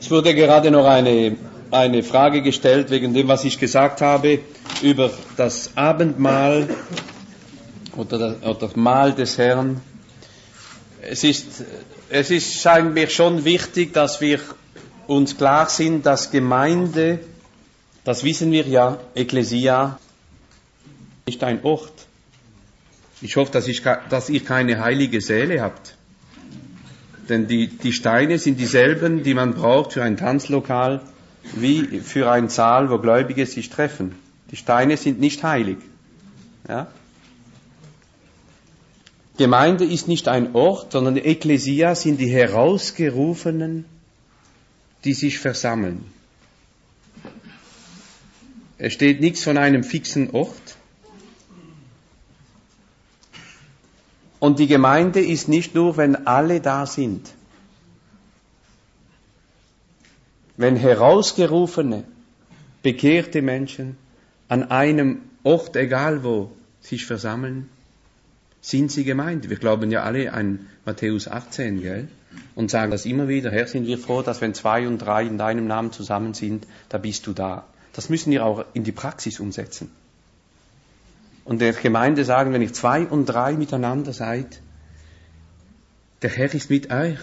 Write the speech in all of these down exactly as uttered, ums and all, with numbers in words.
Es wurde gerade noch eine, eine Frage gestellt wegen dem, was ich gesagt habe über das Abendmahl oder das, oder das Mahl des Herrn. Es ist, es ist, scheint mir schon wichtig, dass wir uns klar sind, dass Gemeinde, das wissen wir ja, Ekklesia, ist ein Ort. Ich hoffe, dass, ich, dass ihr keine heilige Säle habt. Denn die, die Steine sind dieselben, die man braucht für ein Tanzlokal, wie für einen Saal, wo Gläubige sich treffen. Die Steine sind nicht heilig. Ja? Gemeinde ist nicht ein Ort, sondern Ekklesia sind die Herausgerufenen, die sich versammeln. Es steht nichts von einem fixen Ort. Und die Gemeinde ist nicht nur, wenn alle da sind. Wenn herausgerufene, bekehrte Menschen an einem Ort, egal wo, sich versammeln, sind sie Gemeinde. Wir glauben ja alle an Matthäus achtzehn, gell? Und sagen das immer wieder. Herr, sind wir froh, dass wenn zwei und drei in deinem Namen zusammen sind, da bist du da. Das müssen wir auch in die Praxis umsetzen. Und der Gemeinde sagen, wenn ihr zwei und drei miteinander seid, der Herr ist mit euch.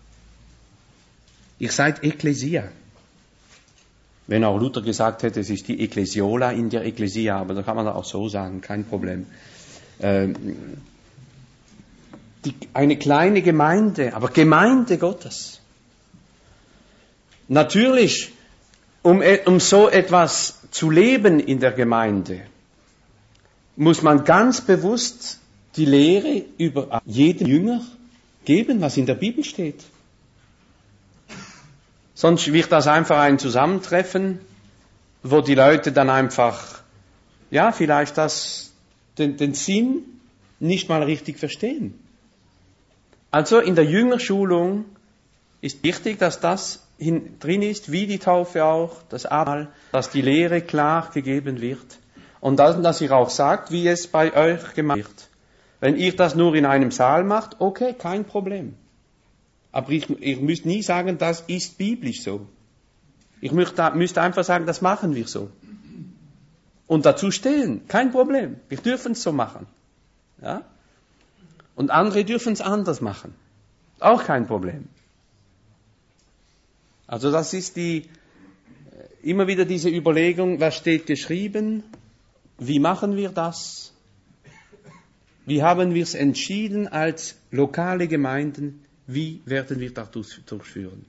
Ihr seid Ekklesia. Wenn auch Luther gesagt hätte, es ist die Ekklesiola in der Ekklesia, aber da kann man auch so sagen, kein Problem. Ähm, die, eine kleine Gemeinde, aber Gemeinde Gottes. Natürlich, um, um so etwas zu leben in der Gemeinde, muss man ganz bewusst die Lehre über jeden Jünger geben, was in der Bibel steht. Sonst wird das einfach ein Zusammentreffen, wo die Leute dann einfach, ja, vielleicht das, den, den Sinn nicht mal richtig verstehen. Also in der Jüngerschulung ist wichtig, dass das hin, drin ist, wie die Taufe auch, das Abendmahl, dass die Lehre klar gegeben wird. Und dann, dass ihr auch sagt, wie es bei euch gemacht wird. Wenn ihr das nur in einem Saal macht, okay, kein Problem. Aber ich, ihr müsst nie sagen, das ist biblisch so. Ich müsst einfach sagen, das machen wir so. Und dazu stehen, kein Problem. Wir dürfen es so machen. Ja? Und andere dürfen es anders machen. Auch kein Problem. Also das ist die, immer wieder diese Überlegung, was steht geschrieben? Wie machen wir das? Wie haben wir es entschieden als lokale Gemeinden? Wie werden wir das durchführen?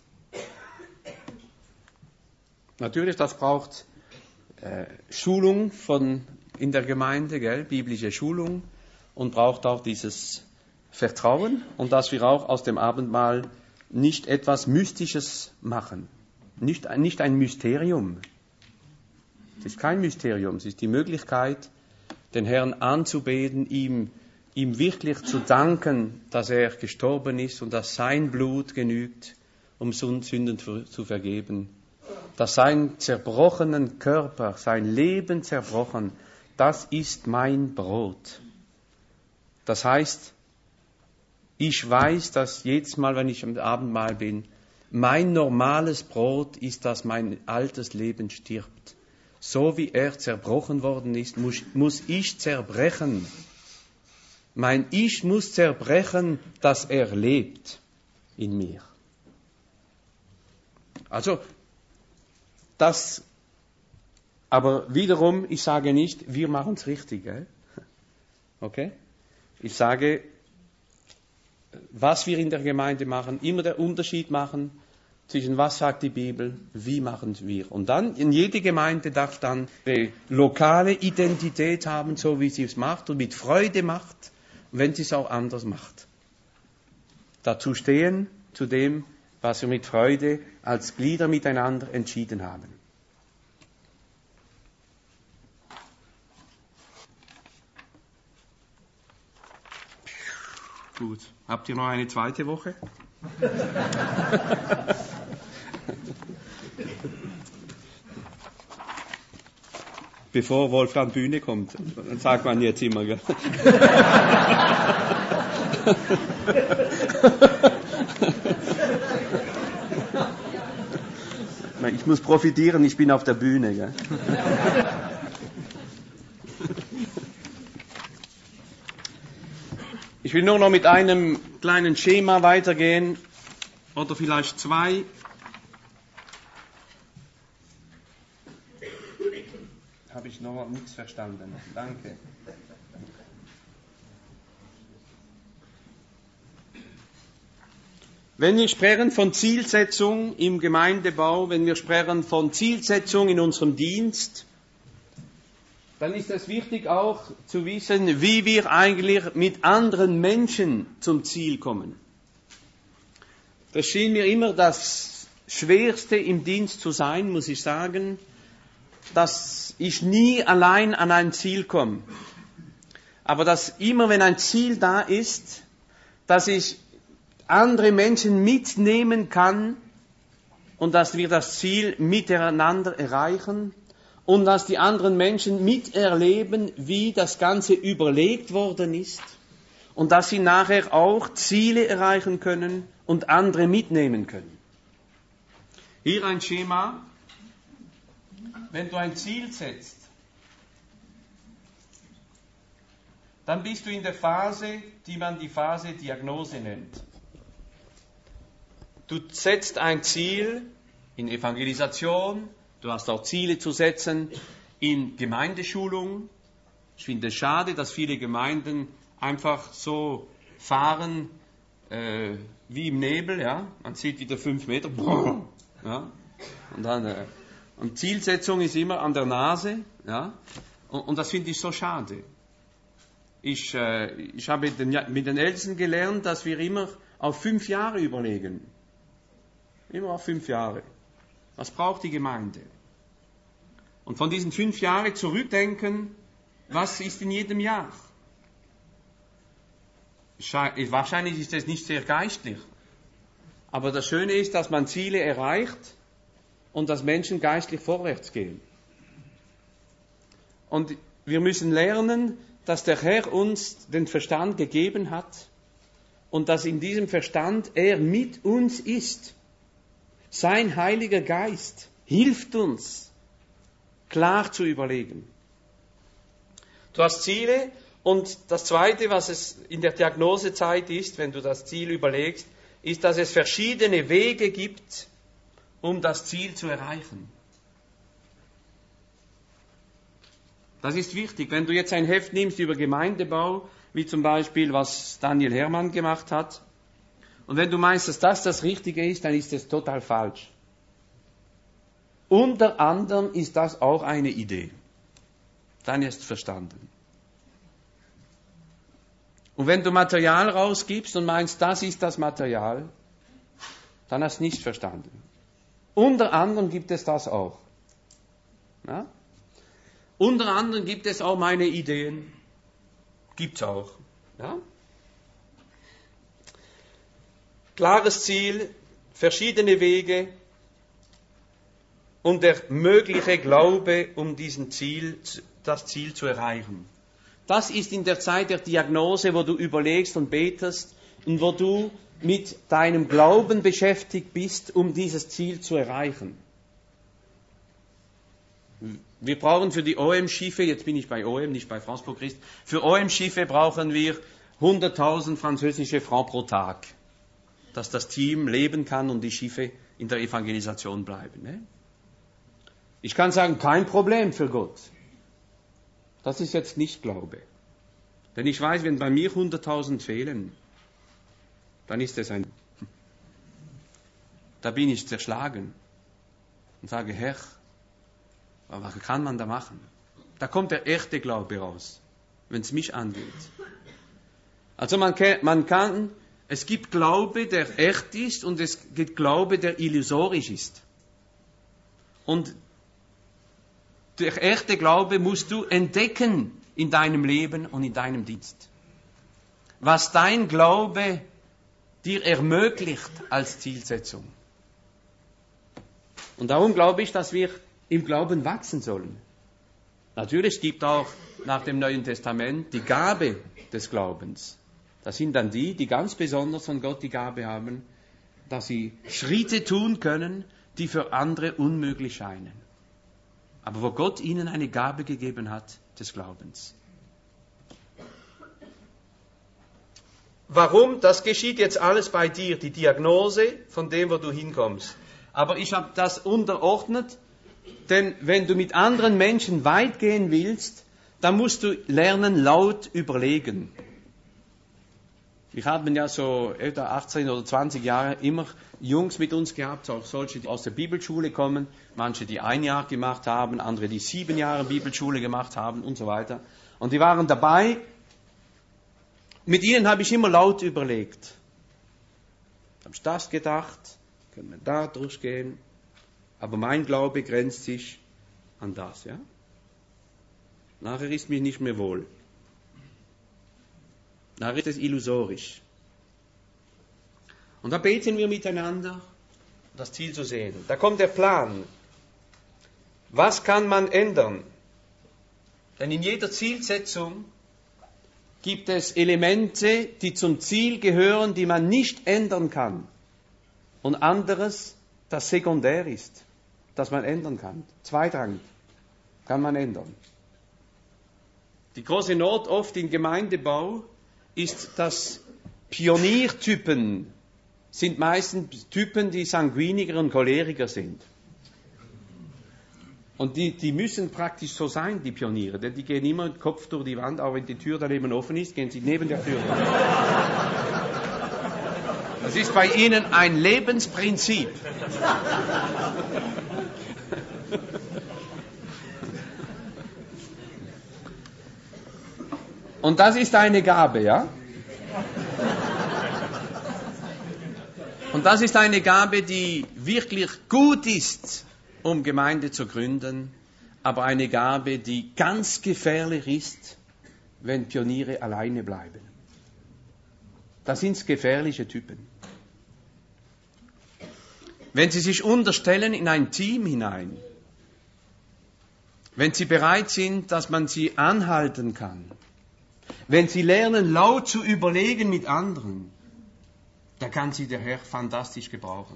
Natürlich, das braucht äh, Schulung von, in der Gemeinde, gell? Biblische Schulung, und braucht auch dieses Vertrauen und dass wir auch aus dem Abendmahl nicht etwas Mystisches machen. Nicht, nicht ein Mysterium. Es ist kein Mysterium, es ist die Möglichkeit, den Herrn anzubeten, ihm, ihm wirklich zu danken, dass er gestorben ist und dass sein Blut genügt, um Sünden zu vergeben. Dass sein zerbrochenen Körper, sein Leben zerbrochen, das ist mein Brot. Das heißt, ich weiß, dass jedes Mal, wenn ich am Abendmahl bin, mein normales Brot ist, dass mein altes Leben stirbt. So wie er zerbrochen worden ist, muss, muss ich zerbrechen. Mein Ich muss zerbrechen, dass er lebt in mir. Also, das, aber wiederum, ich sage nicht, wir machen es richtig, gell? Okay? Ich sage, was wir in der Gemeinde machen, immer der Unterschied machen, zwischen was sagt die Bibel, wie machen wir. Und dann, in jede Gemeinde darf dann eine lokale Identität haben, so wie sie es macht und mit Freude macht, wenn sie es auch anders macht. Dazu stehen, zu dem, was wir mit Freude als Glieder miteinander entschieden haben. Gut. Habt ihr noch eine zweite Woche? Bevor Wolfgang Bühne kommt, dann sagt man jetzt immer, gell? Ich muss profitieren, ich bin auf der Bühne. Gell? Ich will nur noch mit einem kleinen Schema weitergehen, oder vielleicht zwei. Habe ich noch nichts verstanden. Danke. Wenn wir sprechen von Zielsetzung im Gemeindebau, wenn wir sprechen von Zielsetzung in unserem Dienst, dann ist es wichtig auch zu wissen, wie wir eigentlich mit anderen Menschen zum Ziel kommen. Das schien mir immer das Schwerste im Dienst zu sein, muss ich sagen, dass ich nie allein an ein Ziel komme. Aber dass immer, wenn ein Ziel da ist, dass ich andere Menschen mitnehmen kann und dass wir das Ziel miteinander erreichen und dass die anderen Menschen miterleben, wie das Ganze überlegt worden ist und dass sie nachher auch Ziele erreichen können und andere mitnehmen können. Hier ein Schema. Wenn du ein Ziel setzt, dann bist du in der Phase, die man die Phase Diagnose nennt. Du setzt ein Ziel in Evangelisation, du hast auch Ziele zu setzen in Gemeindeschulung. Ich finde es schade, dass viele Gemeinden einfach so fahren äh, wie im Nebel. Ja? Man sieht wieder fünf Meter. Ja? Und dann, äh, und Zielsetzung ist immer an der Nase. Ja? Und, und das finde ich so schade. Ich, äh, ich habe mit den, mit den Ältesten gelernt, dass wir immer auf fünf Jahre überlegen. Immer auf fünf Jahre. Was braucht die Gemeinde? Und von diesen fünf Jahren zurückdenken, was ist in jedem Jahr? Wahrscheinlich ist das nicht sehr geistlich. Aber das Schöne ist, dass man Ziele erreicht und dass Menschen geistlich vorwärts gehen. Und wir müssen lernen, dass der Herr uns den Verstand gegeben hat und dass in diesem Verstand er mit uns ist. Sein Heiliger Geist hilft uns, klar zu überlegen. Du hast Ziele und das Zweite, was es in der Diagnosezeit ist, wenn du das Ziel überlegst, ist, dass es verschiedene Wege gibt, um das Ziel zu erreichen. Das ist wichtig. Wenn du jetzt ein Heft nimmst über Gemeindebau, wie zum Beispiel, was Daniel Hermann gemacht hat, und wenn du meinst, dass das das Richtige ist, dann ist es total falsch. Unter anderem ist das auch eine Idee. Dann ist es verstanden. Und wenn du Material rausgibst und meinst, das ist das Material, dann hast du nicht verstanden. Unter anderem gibt es das auch. Ja? Unter anderem gibt es auch meine Ideen. Gibt es auch. Ja? Klares Ziel, verschiedene Wege und der mögliche Glaube, um diesen Ziel, das Ziel zu erreichen. Das ist in der Zeit der Diagnose, wo du überlegst und betest und wo du mit deinem Glauben beschäftigt bist, um dieses Ziel zu erreichen. Wir brauchen für die O M-Schiffe, jetzt bin ich bei O M, nicht bei France pour Christ, für O M-Schiffe brauchen wir hunderttausend französische Francs pro Tag, dass das Team leben kann und die Schiffe in der Evangelisation bleiben. Ne? Ich kann sagen, kein Problem für Gott. Das ist jetzt nicht Glaube. Denn ich weiß, wenn bei mir hunderttausend fehlen, dann ist es ein... Da bin ich zerschlagen und sage, Herr, was kann man da machen? Da kommt der echte Glaube raus, wenn es mich angeht. Also man kann, man kann, es gibt Glaube, der echt ist und es gibt Glaube, der illusorisch ist. Und der echte Glaube musst du entdecken in deinem Leben und in deinem Dienst. Was dein Glaube dir ermöglicht als Zielsetzung. Und darum glaube ich, dass wir im Glauben wachsen sollen. Natürlich gibt auch nach dem Neuen Testament die Gabe des Glaubens. Das sind dann die, die ganz besonders von Gott die Gabe haben, dass sie Schritte tun können, die für andere unmöglich scheinen. Aber wo Gott ihnen eine Gabe gegeben hat des Glaubens. Warum? Das geschieht jetzt alles bei dir, die Diagnose von dem, wo du hinkommst. Aber ich habe das unterordnet, denn wenn du mit anderen Menschen weit gehen willst, dann musst du lernen, laut überlegen. Wir haben ja so etwa achtzehn oder zwanzig Jahre immer Jungs mit uns gehabt, auch solche, die aus der Bibelschule kommen, manche, die ein Jahr gemacht haben, andere, die sieben Jahre Bibelschule gemacht haben und so weiter. Und die waren dabei. Mit ihnen habe ich immer laut überlegt. Habe ich das gedacht, können wir da durchgehen, aber mein Glaube grenzt sich an das, ja? Nachher ist mir nicht mehr wohl. Nachher ist es illusorisch. Und da beten wir miteinander, das Ziel zu sehen. Da kommt der Plan. Was kann man ändern? Denn in jeder Zielsetzung gibt es Elemente, die zum Ziel gehören, die man nicht ändern kann. Und anderes, das sekundär ist, das man ändern kann. Zweitrangig kann man ändern. Die große Not oft im Gemeindebau ist, dass Pioniertypen sind meistens Typen, die Sanguiniker und Choleriker sind. Und die, die müssen praktisch so sein, die Pioniere, denn die gehen immer mit dem Kopf durch die Wand, auch wenn die Tür daneben offen ist, gehen sie neben der Tür. Das ist bei ihnen ein Lebensprinzip. Und das ist eine Gabe, ja? Und das ist eine Gabe, die wirklich gut ist, um Gemeinde zu gründen, aber eine Gabe, die ganz gefährlich ist, wenn Pioniere alleine bleiben. Das sind gefährliche Typen. Wenn sie sich unterstellen in ein Team hinein, wenn sie bereit sind, dass man sie anhalten kann, wenn sie lernen, laut zu überlegen mit anderen, da kann sie der Herr fantastisch gebrauchen.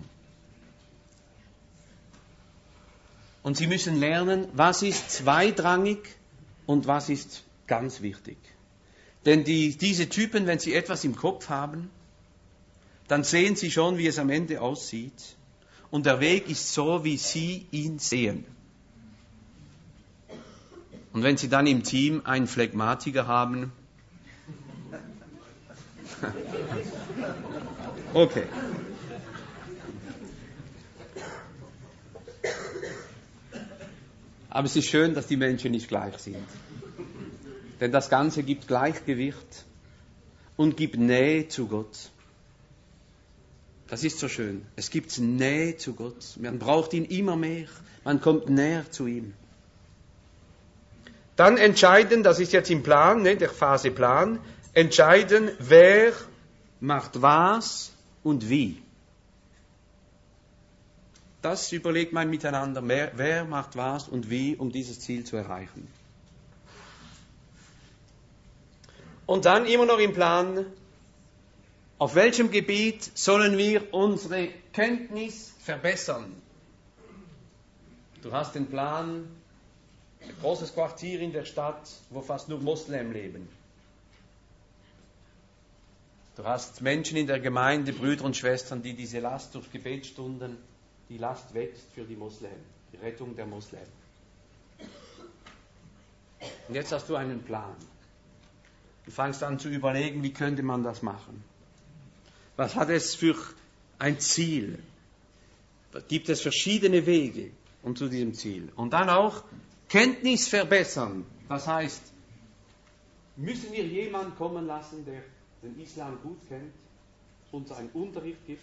Und sie müssen lernen, was ist zweitrangig und was ist ganz wichtig. Denn die, diese Typen, wenn sie etwas im Kopf haben, dann sehen sie schon, wie es am Ende aussieht. Und der Weg ist so, wie sie ihn sehen. Und wenn sie dann im Team einen Phlegmatiker haben, okay. Aber es ist schön, dass die Menschen nicht gleich sind. Denn das Ganze gibt Gleichgewicht und gibt Nähe zu Gott. Das ist so schön. Es gibt Nähe zu Gott. Man braucht ihn immer mehr. Man kommt näher zu ihm. Dann entscheiden, das ist jetzt im Plan, ne, der Phase Plan, entscheiden, wer macht was und wie. Das überlegt man miteinander, wer, wer macht was und wie, um dieses Ziel zu erreichen. Und dann immer noch im Plan, auf welchem Gebiet sollen wir unsere Kenntnis verbessern? Du hast den Plan, ein großes Quartier in der Stadt, wo fast nur Moslem leben. Du hast Menschen in der Gemeinde, Brüder und Schwestern, die diese Last durch Gebetsstunden, die Last wächst für die Moslem, die Rettung der Moslem. Und jetzt hast du einen Plan. Du fängst an zu überlegen, wie könnte man das machen? Was hat es für ein Ziel? Gibt es verschiedene Wege um zu diesem Ziel? Und dann auch Kenntnis verbessern. Das heißt, müssen wir jemanden kommen lassen, der den Islam gut kennt, uns einen Unterricht gibt.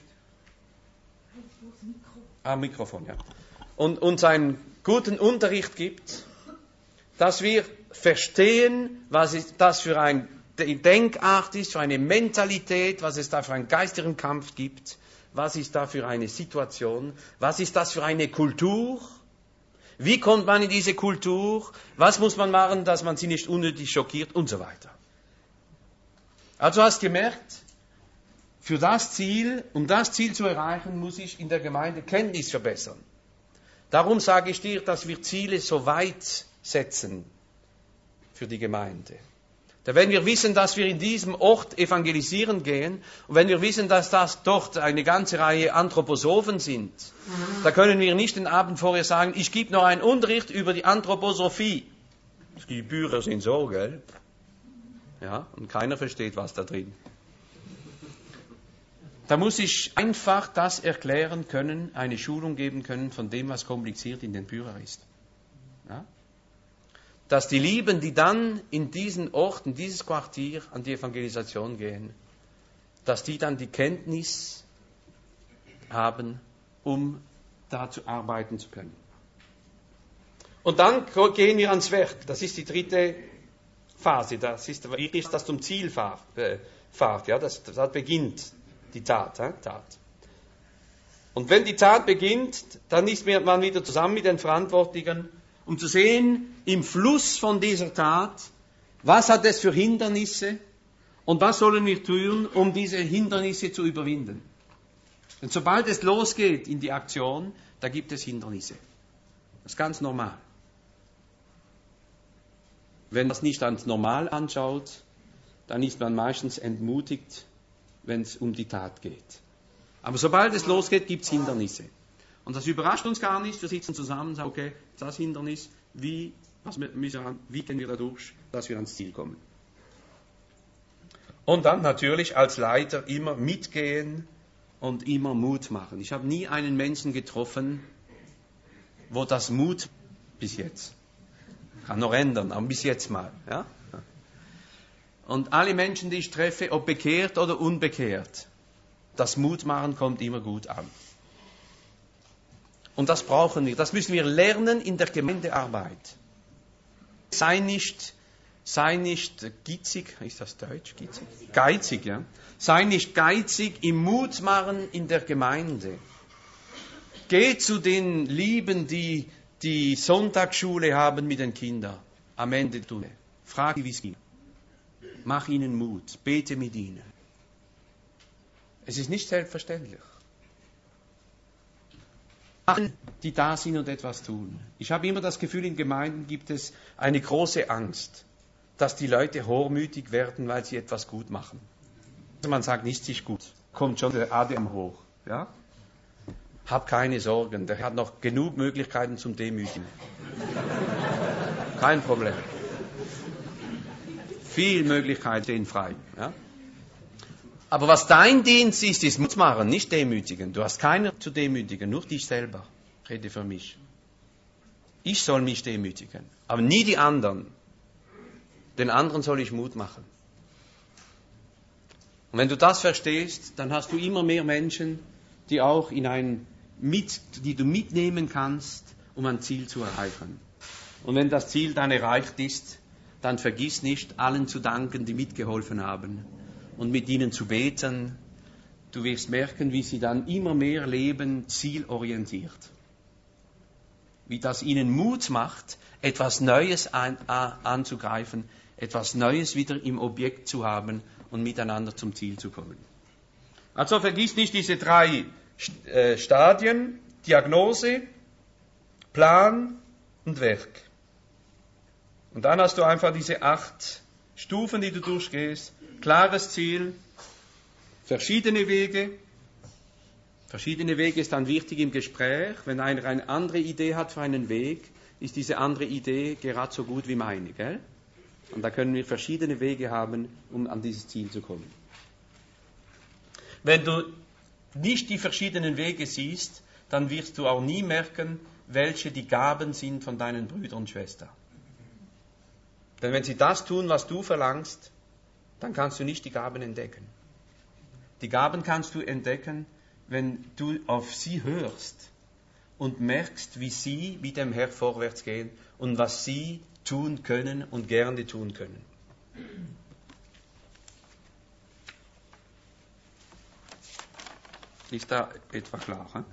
Ah, Mikrofon, ja. Und uns einen guten Unterricht gibt, dass wir verstehen, was ist das für eine Denkart ist, für eine Mentalität, was es da für einen geistigen Kampf gibt, was ist da für eine Situation, was ist das für eine Kultur, wie kommt man in diese Kultur, was muss man machen, dass man sie nicht unnötig schockiert und so weiter. Also hast gemerkt, für das Ziel, um das Ziel zu erreichen, muss ich in der Gemeinde Kenntnis verbessern. Darum sage ich dir, dass wir Ziele so weit setzen für die Gemeinde. Da wenn wir wissen, dass wir in diesem Ort evangelisieren gehen und wenn wir wissen, dass das dort eine ganze Reihe Anthroposophen sind, da können wir nicht den Abend vorher sagen, ich gebe noch einen Unterricht über die Anthroposophie. Die Bücher sind so, gell? Ja, und keiner versteht, was da drin. Da muss ich einfach das erklären können, eine Schulung geben können von dem, was kompliziert in den Büchern ist. Ja? Dass die Lieben, die dann in diesen Ort, in dieses Quartier an die Evangelisation gehen, dass die dann die Kenntnis haben, um da zu arbeiten zu können. Und dann gehen wir ans Werk. Das ist die dritte Phase. Das ist wirklich, das zum Ziel fahrt. Äh, fahrt ja? das, das beginnt die Tat, äh? Tat. Und wenn die Tat beginnt, dann ist man wieder zusammen mit den Verantwortlichen, um zu sehen, im Fluss von dieser Tat, was hat es für Hindernisse und was sollen wir tun, um diese Hindernisse zu überwinden. Denn sobald es losgeht in die Aktion, da gibt es Hindernisse. Das ist ganz normal. Wenn man das nicht als normal anschaut, dann ist man meistens entmutigt, wenn es um die Tat geht. Aber sobald es losgeht, gibt es Hindernisse. Und das überrascht uns gar nicht. Wir sitzen zusammen und sagen, okay, das Hindernis, wie, was müssen wir, wie gehen wir da durch, dass wir ans Ziel kommen. Und dann natürlich als Leiter immer mitgehen und immer Mut machen. Ich habe nie einen Menschen getroffen, wo das Mut bis jetzt, kann noch ändern, aber bis jetzt mal. Ja? Und alle Menschen, die ich treffe, ob bekehrt oder unbekehrt, das Mutmachen kommt immer gut an. Und das brauchen wir, das müssen wir lernen in der Gemeindearbeit. Sei nicht, sei nicht gitzig, ist das Deutsch, gitzig? Geizig, ja. Sei nicht geizig im Mutmachen in der Gemeinde. Geh zu den Lieben, die die Sonntagsschule haben mit den Kindern am Ende der Stunde. Frag, wie es geht. Mach ihnen Mut, bete mit ihnen. Es ist nicht selbstverständlich. Die da sind und etwas tun. Ich habe immer das Gefühl, in Gemeinden gibt es eine große Angst, dass die Leute hochmütig werden, weil sie etwas gut machen. Man sagt, nichts ist gut. Kommt schon der Adam hoch. Ja? Hab keine Sorgen, der hat noch genug Möglichkeiten zum Demütigen. Kein Problem. Viel Möglichkeiten stehen frei. Ja? Aber was dein Dienst ist, ist Mut machen, nicht demütigen. Du hast keinen zu demütigen, nur dich selber. Rede für mich. Ich soll mich demütigen, aber nie die anderen. Den anderen soll ich Mut machen. Und wenn du das verstehst, dann hast du immer mehr Menschen, die auch in ein mit, die du mitnehmen kannst, um ein Ziel zu erreichen. Und wenn das Ziel dann erreicht ist, dann vergiss nicht, allen zu danken, die mitgeholfen haben. Und mit ihnen zu beten. Du wirst merken, wie sie dann immer mehr leben, zielorientiert. Wie das ihnen Mut macht, etwas Neues an, an, anzugreifen, etwas Neues wieder im Objekt zu haben und miteinander zum Ziel zu kommen. Also vergiss nicht diese drei äh, Stadien, Diagnose, Plan und Werk. Und dann hast du einfach diese acht Stufen, die du durchgehst. Klares Ziel, verschiedene Wege. Verschiedene Wege ist dann wichtig im Gespräch. Wenn einer eine andere Idee hat für einen Weg, ist diese andere Idee gerade so gut wie meine. Gell? Und da können wir verschiedene Wege haben, um an dieses Ziel zu kommen. Wenn du nicht die verschiedenen Wege siehst, dann wirst du auch nie merken, welche die Gaben sind von deinen Brüdern und Schwestern. Denn wenn sie das tun, was du verlangst, dann kannst du nicht die Gaben entdecken. Die Gaben kannst du entdecken, wenn du auf sie hörst und merkst, wie sie mit dem Herrn vorwärts gehen und was sie tun können und gerne tun können. Ist da etwa klar? He?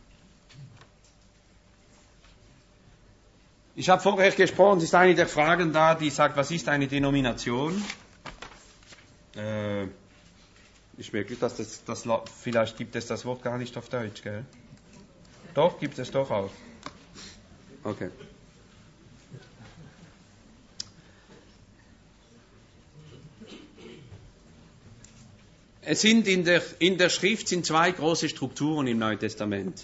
Ich habe vorher gesprochen, es ist eine der Fragen da, die sagt, was ist eine Denomination? Äh, ist möglich, dass das, das, vielleicht gibt es das Wort gar nicht auf Deutsch, gell? Doch, gibt es doch auch. Okay. Es sind in der, in der Schrift sind zwei große Strukturen im Neuen Testament.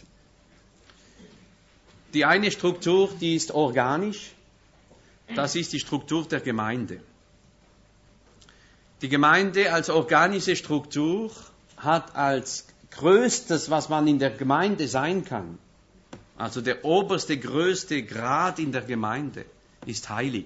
Die eine Struktur, die ist organisch, das ist die Struktur der Gemeinde. Die Gemeinde als organische Struktur hat als Größtes, was man in der Gemeinde sein kann, also der oberste, größte Grad in der Gemeinde, ist heilig.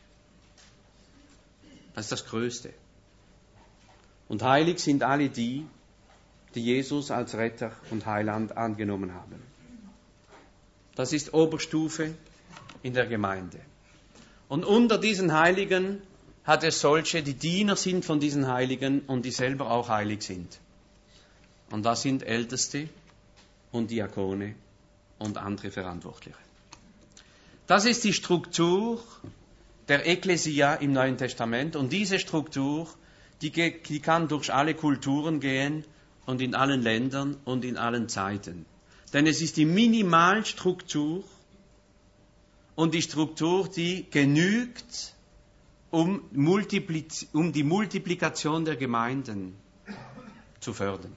Das ist das Größte. Und heilig sind alle die, die Jesus als Retter und Heiland angenommen haben. Das ist Oberstufe in der Gemeinde. Und unter diesen Heiligen hat es solche, die Diener sind von diesen Heiligen und die selber auch heilig sind. Und das sind Älteste und Diakone und andere Verantwortliche. Das ist die Struktur der Ekklesia im Neuen Testament. Und diese Struktur, die, die kann durch alle Kulturen gehen und in allen Ländern und in allen Zeiten. Denn es ist die Minimalstruktur und die Struktur, die genügt, um, Multipliz- um die Multiplikation der Gemeinden zu fördern.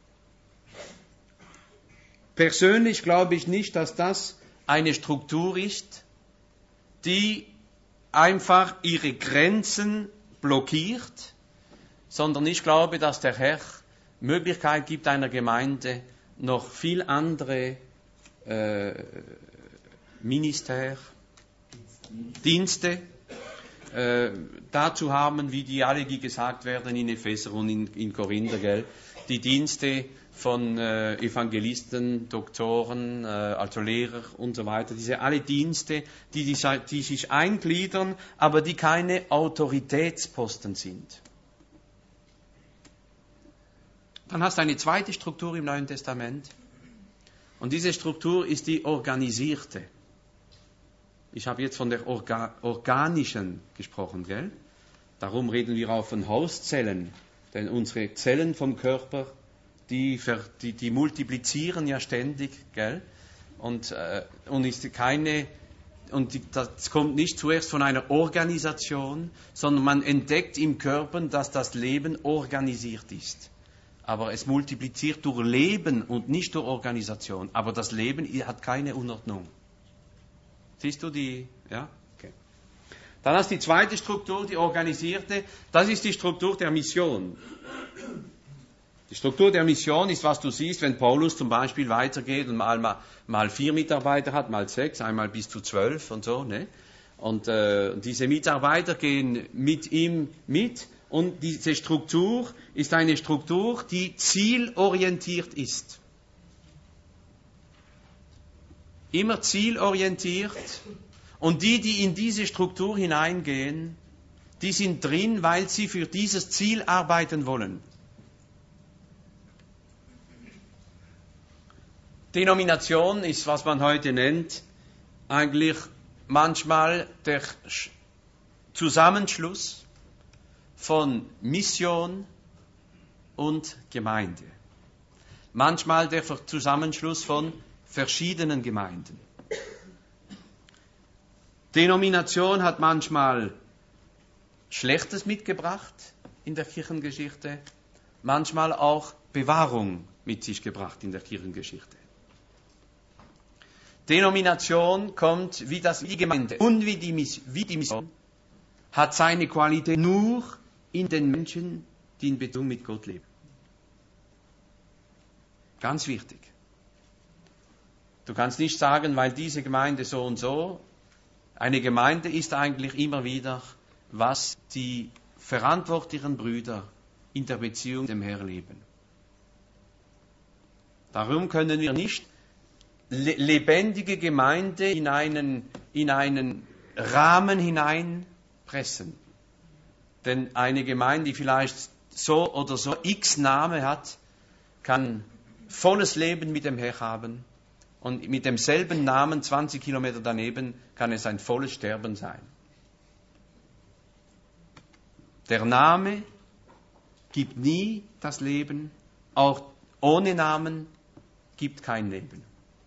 Persönlich glaube ich nicht, dass das eine Struktur ist, die einfach ihre Grenzen blockiert, sondern ich glaube, dass der Herr Möglichkeit gibt, einer Gemeinde noch viel andere äh, Minister, Dienste äh, dazu haben, wie die alle, die gesagt werden in Epheser und in, in Korinther, gell? Die Dienste von äh, Evangelisten, Doktoren, äh, also Lehrer und so weiter. Diese alle Dienste, die, die, die sich eingliedern, aber die keine Autoritätsposten sind. Dann hast du eine zweite Struktur im Neuen Testament. Und diese Struktur ist die organisierte. Ich habe jetzt von der Orga, organischen gesprochen, gell? Darum reden wir auch von Hauszellen. Denn unsere Zellen vom Körper, die, die, die multiplizieren ja ständig, gell? Und, äh, und ist keine, und die, das kommt nicht zuerst von einer Organisation, sondern man entdeckt im Körper, dass das Leben organisiert ist. Aber es multipliziert durch Leben und nicht durch Organisation. Aber das Leben hat keine Unordnung. Siehst du die, ja? Okay. Dann hast du die zweite Struktur, die organisierte. Das ist die Struktur der Mission. Die Struktur der Mission ist, was du siehst, wenn Paulus zum Beispiel weitergeht und mal, mal, mal vier Mitarbeiter hat, mal sechs, einmal bis zu zwölf und so, ne? Und äh, diese Mitarbeiter gehen mit ihm mit. Und diese Struktur ist eine Struktur, die zielorientiert ist. Immer zielorientiert. Und die, die in diese Struktur hineingehen, die sind drin, weil sie für dieses Ziel arbeiten wollen. Denomination ist, was man heute nennt, eigentlich manchmal der Zusammenschluss von Mission und Gemeinde. Manchmal der Zusammenschluss von verschiedenen Gemeinden. Denomination hat manchmal Schlechtes mitgebracht in der Kirchengeschichte, manchmal auch Bewahrung mit sich gebracht in der Kirchengeschichte. Denomination kommt wie das, wie die Gemeinde und wie die, wie die Mission, hat seine Qualität nur in den Menschen, die in Beziehung mit Gott leben. Ganz wichtig. Du kannst nicht sagen, weil diese Gemeinde so und so. Eine Gemeinde ist eigentlich immer wieder, was die verantwortlichen Brüder in der Beziehung mit dem Herrn leben. Darum können wir nicht le- lebendige Gemeinde in einen, in einen Rahmen hineinpressen. Denn eine Gemeinde, die vielleicht so oder so x Name hat, kann volles Leben mit dem Herrn haben. Und mit demselben Namen, zwanzig Kilometer daneben, kann es ein volles Sterben sein. Der Name gibt nie das Leben, auch ohne Namen gibt kein Leben.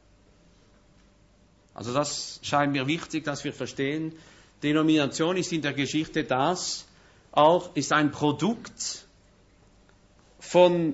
Also das scheint mir wichtig, dass wir verstehen, Denomination ist in der Geschichte das, auch ist ein Produkt von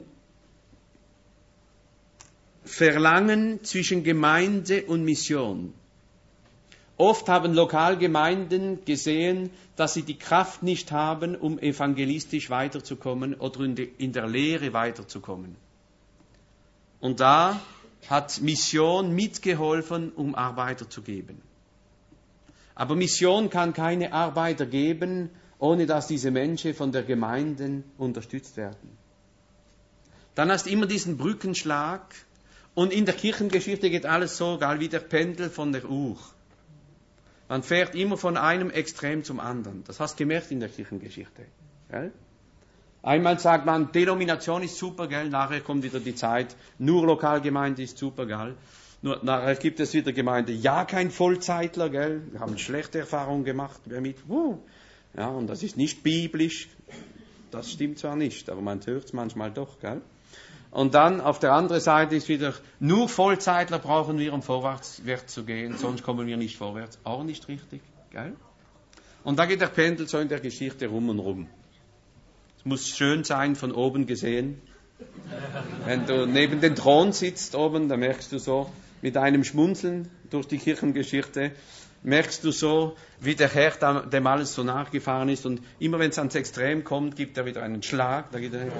Verlangen zwischen Gemeinde und Mission. Oft haben Lokalgemeinden gesehen, dass sie die Kraft nicht haben, um evangelistisch weiterzukommen oder in der Lehre weiterzukommen. Und da hat Mission mitgeholfen, um Arbeiter zu geben. Aber Mission kann keine Arbeiter geben, ohne dass diese Menschen von der Gemeinde unterstützt werden. Dann hast du immer diesen Brückenschlag und in der Kirchengeschichte geht alles so, egal wie der Pendel von der Uhr. Man fährt immer von einem Extrem zum anderen. Das hast du gemerkt in der Kirchengeschichte. Gell? Einmal sagt man, Denomination ist super, gell? Nachher kommt wieder die Zeit, nur Lokalgemeinde ist super, gell? Nur, nachher gibt es wieder Gemeinde, ja, kein Vollzeitler, gell? Wir haben schlechte Erfahrungen gemacht damit. Uh. Ja, und das ist nicht biblisch. Das stimmt zwar nicht, aber man hört es manchmal doch, gell? Und dann auf der anderen Seite ist wieder, nur Vollzeitler brauchen wir, um vorwärts zu gehen, sonst kommen wir nicht vorwärts. Auch nicht richtig, gell? Und da geht der Pendel so in der Geschichte rum und rum. Es muss schön sein, von oben gesehen. Wenn du neben dem Thron sitzt oben, da merkst du so, mit einem Schmunzeln durch die Kirchengeschichte, merkst du so, wie der Herr dem alles so nachgefahren ist. Und immer wenn es ans Extrem kommt, gibt er wieder einen Schlag. Da geht er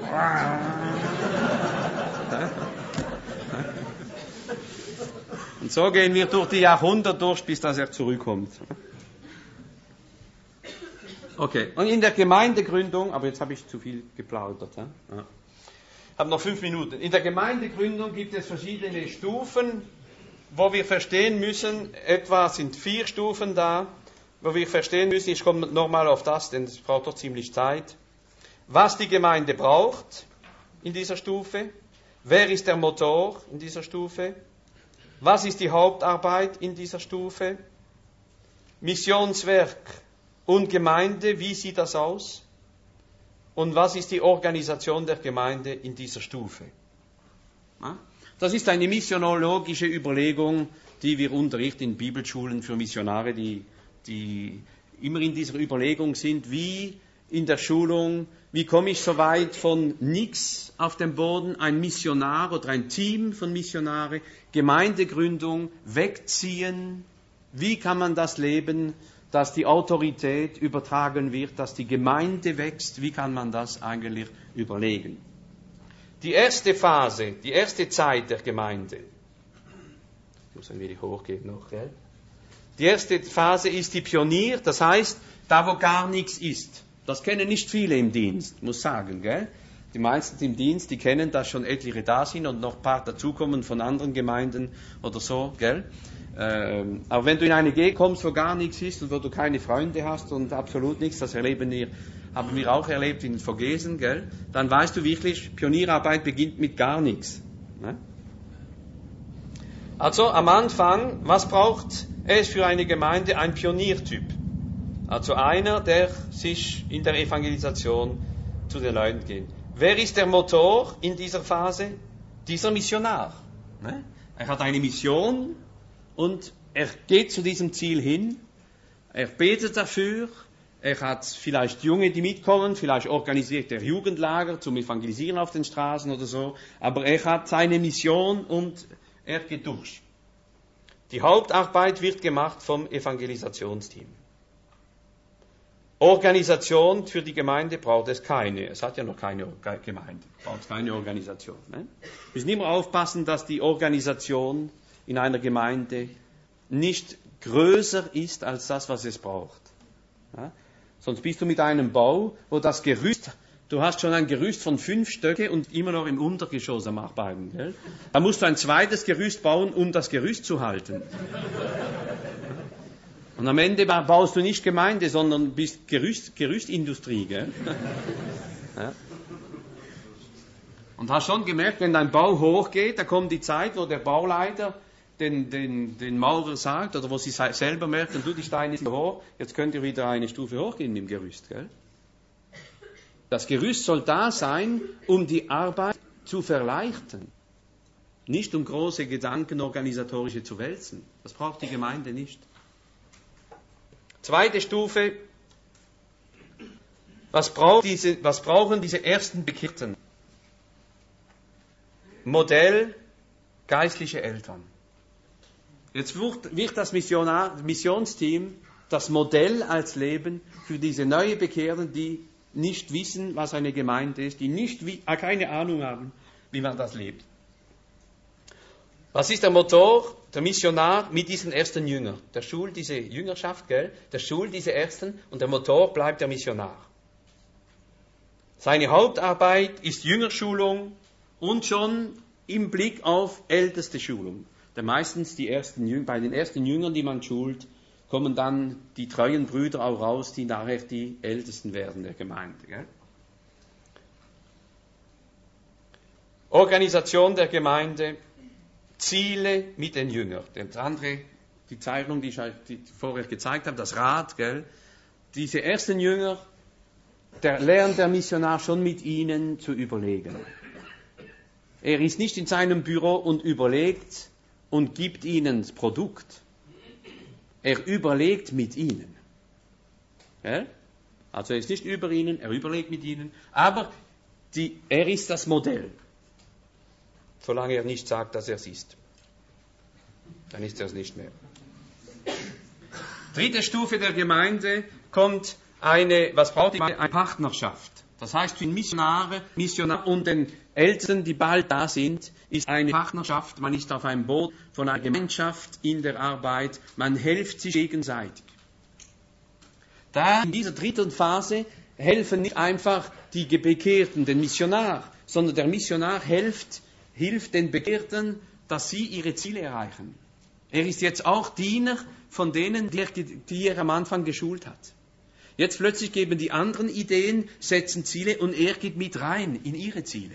und so gehen wir durch die Jahrhunderte durch, bis dass er zurückkommt. Okay, und in der Gemeindegründung, aber jetzt habe ich zu viel geplaudert. Ja? Ja. Ich habe noch fünf Minuten. In der Gemeindegründung gibt es verschiedene Stufen, wo wir verstehen müssen, etwa sind vier Stufen da, wo wir verstehen müssen, ich komme nochmal auf das, denn es braucht doch ziemlich Zeit, was die Gemeinde braucht in dieser Stufe, wer ist der Motor in dieser Stufe, was ist die Hauptarbeit in dieser Stufe, Missionswerk und Gemeinde, wie sieht das aus und was ist die Organisation der Gemeinde in dieser Stufe. Ja? Das ist eine missionologische Überlegung, die wir unterrichten in Bibelschulen für Missionare, die, die immer in dieser Überlegung sind, wie in der Schulung, wie komme ich so weit von nichts auf dem Boden, ein Missionar oder ein Team von Missionare, Gemeindegründung, wegziehen, wie kann man das leben, dass die Autorität übertragen wird, dass die Gemeinde wächst, wie kann man das eigentlich überlegen. Die erste Phase, die erste Zeit der Gemeinde, ich muss ein wenig hochgehen noch, gell? Die erste Phase ist die Pionier, das heißt, da wo gar nichts ist. Das kennen nicht viele im Dienst, muss sagen, gell? Die meisten im Dienst, die kennen, dass schon etliche da sind und noch ein paar dazukommen von anderen Gemeinden oder so, gell? Ähm, aber wenn du in eine Gegend kommst, wo gar nichts ist und wo du keine Freunde hast und absolut nichts, das erleben wir, haben wir auch erlebt in Vogesen, gell? Dann weißt du wirklich, Pionierarbeit beginnt mit gar nichts. Ne? Also am Anfang, was braucht es für eine Gemeinde? Ein Pioniertyp. Also einer, der sich in der Evangelisation zu den Leuten geht. Wer ist der Motor in dieser Phase? Dieser Missionar. Ne? Er hat eine Mission und er geht zu diesem Ziel hin. Er betet dafür. Er hat vielleicht Junge, die mitkommen, vielleicht organisiert er Jugendlager zum Evangelisieren auf den Straßen oder so, aber er hat seine Mission und er geht durch. Die Hauptarbeit wird gemacht vom Evangelisationsteam. Organisation für die Gemeinde braucht es keine. Es hat ja noch keine Gemeinde, braucht keine Organisation. Ne? Wir müssen immer aufpassen, dass die Organisation in einer Gemeinde nicht größer ist als das, was es braucht. Ja? Sonst bist du mit einem Bau, wo das Gerüst, du hast schon ein Gerüst von fünf Stöcke und immer noch im Untergeschoss am Arbeiten. Gell? Da musst du ein zweites Gerüst bauen, um das Gerüst zu halten. Und am Ende baust du nicht Gemeinde, sondern bist Gerüst, Gerüstindustrie. Gell? Ja. Und hast schon gemerkt, wenn dein Bau hochgeht, da kommt die Zeit, wo der Bauleiter den, den, den Maurer sagt, oder wo sie selber merken, du, die Steine sind hoch, jetzt könnt ihr wieder eine Stufe hochgehen im Gerüst. Gell? Das Gerüst soll da sein, um die Arbeit zu verleichten. Nicht um große Gedanken organisatorische zu wälzen. Das braucht die Gemeinde nicht. Zweite Stufe. Was, braucht diese, was brauchen diese ersten Bekehrten? Modell geistliche Eltern. Jetzt wird, wird das Missionar, Missionsteam das Modell als Leben für diese neue Bekehrten, die nicht wissen, was eine Gemeinde ist, die nicht, keine Ahnung haben, wie man das lebt. Was ist der Motor, der Missionar mit diesen ersten Jüngern? Der schult diese Jüngerschaft, gell? Der schult diese ersten und der Motor bleibt der Missionar. Seine Hauptarbeit ist Jüngerschulung und schon im Blick auf älteste Schulung. Denn meistens die ersten Jünger, bei den ersten Jüngern, die man schult, kommen dann die treuen Brüder auch raus, die nachher die Ältesten werden der Gemeinde. Gell? Organisation der Gemeinde, Ziele mit den Jüngern. Das andere, die Zeichnung, die ich die vorher gezeigt habe, das Rad, gell? Diese ersten Jünger, der lernt der Missionar schon mit ihnen zu überlegen. Er ist nicht in seinem Büro und überlegt und gibt ihnen das Produkt. Er überlegt mit ihnen. Ja? Also er ist nicht über ihnen, er überlegt mit ihnen, aber die, er ist das Modell. Solange er nicht sagt, dass er es ist. Dann ist er es nicht mehr. Dritte Stufe der Gemeinde kommt eine, was braucht die eine Partnerschaft. Das heißt, für Missionare, Missionar und den Ältesten, die bald da sind, ist eine Partnerschaft. Man ist auf einem Boot von einer Gemeinschaft in der Arbeit. Man hilft sich gegenseitig. Da in dieser dritten Phase helfen nicht einfach die Bekehrten, den Missionar, sondern der Missionar hilft, hilft den Bekehrten, dass sie ihre Ziele erreichen. Er ist jetzt auch Diener von denen, die er, die er am Anfang geschult hat. Jetzt plötzlich geben die anderen Ideen, setzen Ziele und er geht mit rein in ihre Ziele.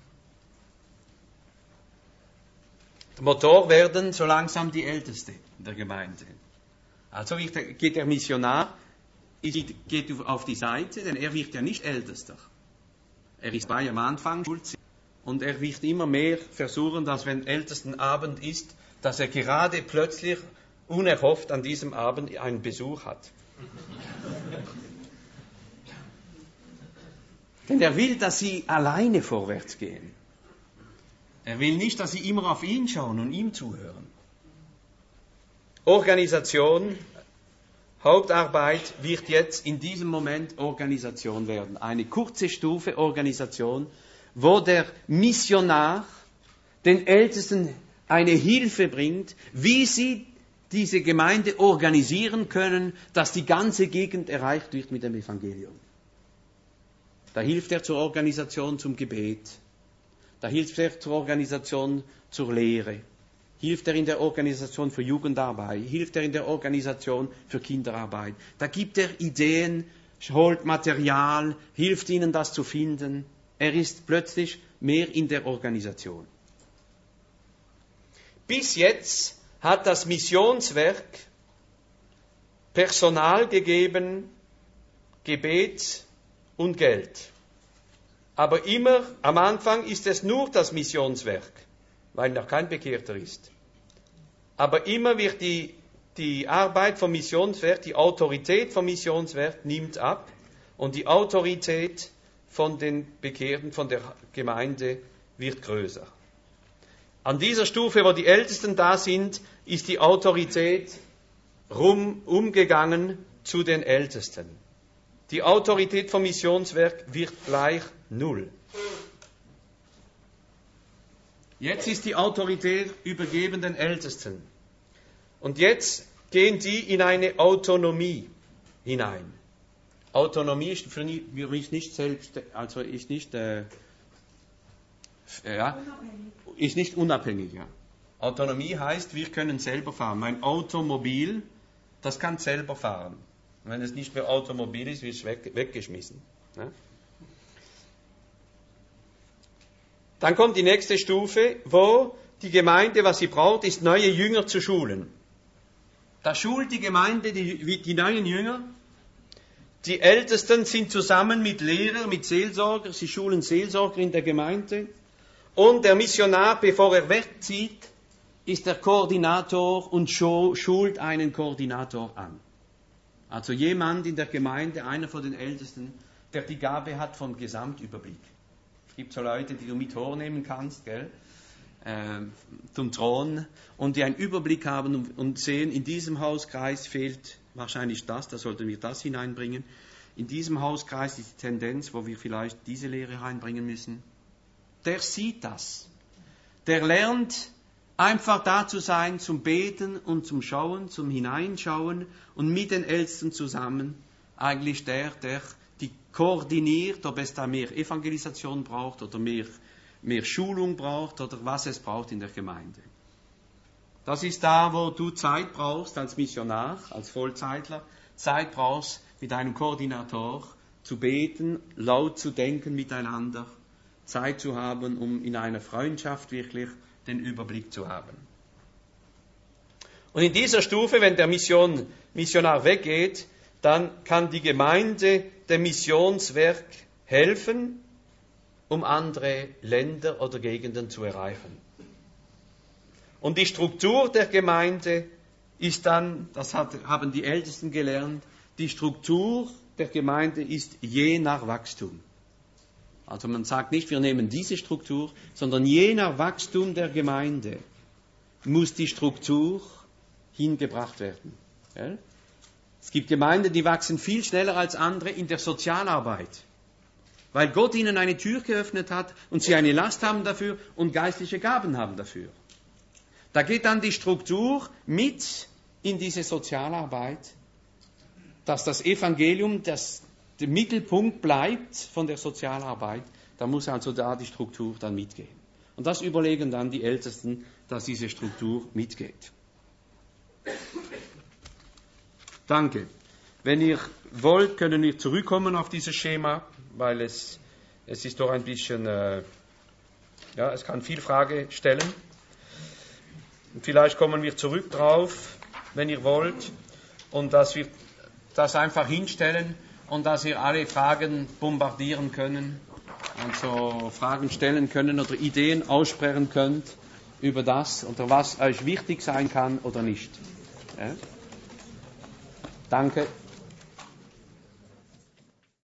Der Motor werden so langsam die Älteste der Gemeinde. Also geht der Missionar geht auf die Seite, denn er wird ja nicht Ältester. Er ist bei am Anfang und er wird immer mehr versuchen, dass wenn Ältestenabend ist, dass er gerade plötzlich unerhofft an diesem Abend einen Besuch hat. Denn er will, dass sie alleine vorwärts gehen. Er will nicht, dass sie immer auf ihn schauen und ihm zuhören. Organisation, Hauptarbeit wird jetzt in diesem Moment Organisation werden. Eine kurze Stufe Organisation, wo der Missionar den Ältesten eine Hilfe bringt, wie sie diese Gemeinde organisieren können, dass die ganze Gegend erreicht wird mit dem Evangelium. Da hilft er zur Organisation zum Gebet. Da hilft er zur Organisation zur Lehre. Hilft er in der Organisation für Jugendarbeit. Hilft er in der Organisation für Kinderarbeit. Da gibt er Ideen, holt Material, hilft ihnen das zu finden. Er ist plötzlich mehr in der Organisation. Bis jetzt hat das Missionswerk Personal gegeben, Gebet und Geld. Aber immer am Anfang ist es nur das Missionswerk, weil noch kein Bekehrter ist. Aber immer wird die, die Arbeit vom Missionswerk, die Autorität vom Missionswerk nimmt ab und die Autorität von den Bekehrten, von der Gemeinde wird größer. An dieser Stufe, wo die Ältesten da sind, ist die Autorität rum, umgegangen zu den Ältesten. Die Autorität vom Missionswerk wird gleich null. Jetzt ist die Autorität übergeben den Ältesten. Und jetzt gehen die in eine Autonomie hinein. Autonomie ist für mich nicht selbst, also ist nicht, äh, ja, ist nicht unabhängig. Ja. Autonomie heißt, wir können selber fahren. Mein Automobil, das kann selber fahren. Wenn es nicht mehr Automobil ist, wird es weg, weggeschmissen. Ja. Dann kommt die nächste Stufe, wo die Gemeinde, was sie braucht, ist neue Jünger zu schulen. Da schult die Gemeinde die, die neuen Jünger, Die Ältesten sind zusammen mit Lehrern, mit Seelsorger, sie schulen Seelsorger in der Gemeinde. Und der Missionar, bevor er wegzieht, ist der Koordinator und schult einen Koordinator an. Also jemand in der Gemeinde, einer von den Ältesten, der die Gabe hat vom Gesamtüberblick. Es gibt so Leute, die du mit vornehmen kannst, gell? Äh, zum Thron, und die einen Überblick haben und, und sehen, in diesem Hauskreis fehlt wahrscheinlich das, da sollten wir das hineinbringen. In diesem Hauskreis ist die Tendenz, wo wir vielleicht diese Lehre reinbringen müssen. Der sieht das. Der lernt einfach da zu sein, zum Beten und zum Schauen, zum Hineinschauen und mit den Ältesten zusammen. Eigentlich der, der die koordiniert, ob es da mehr Evangelisation braucht oder mehr mehr Schulung braucht oder was es braucht in der Gemeinde. Das ist da, wo du Zeit brauchst als Missionar, als Vollzeitler, Zeit brauchst mit einem Koordinator zu beten, laut zu denken miteinander, Zeit zu haben, um in einer Freundschaft wirklich den Überblick zu haben. Und in dieser Stufe, wenn der Mission, Missionar weggeht, dann kann die Gemeinde dem Missionswerk helfen, um andere Länder oder Gegenden zu erreichen. Und die Struktur der Gemeinde ist dann, das hat, haben die Ältesten gelernt, die Struktur der Gemeinde ist je nach Wachstum. Also man sagt nicht, wir nehmen diese Struktur, sondern je nach Wachstum der Gemeinde muss die Struktur hingebracht werden. Ja? Es gibt Gemeinden, die wachsen viel schneller als andere in der Sozialarbeit, weil Gott ihnen eine Tür geöffnet hat und sie eine Last haben dafür und geistliche Gaben haben dafür. Da geht dann die Struktur mit in diese Sozialarbeit, dass das Evangelium das, der Mittelpunkt bleibt von der Sozialarbeit. Da muss also da die Struktur dann mitgehen. Und das überlegen dann die Ältesten, dass diese Struktur mitgeht. Danke. Wenn ihr wollt, können wir zurückkommen auf dieses Schema, weil es, es ist doch ein bisschen, äh, ja, es kann viel Frage stellen. Und vielleicht kommen wir zurück drauf, wenn ihr wollt, und dass wir das einfach hinstellen und dass ihr alle Fragen bombardieren können, also Fragen stellen können oder Ideen aussprechen könnt über das oder was euch wichtig sein kann oder nicht. Ja? Danke.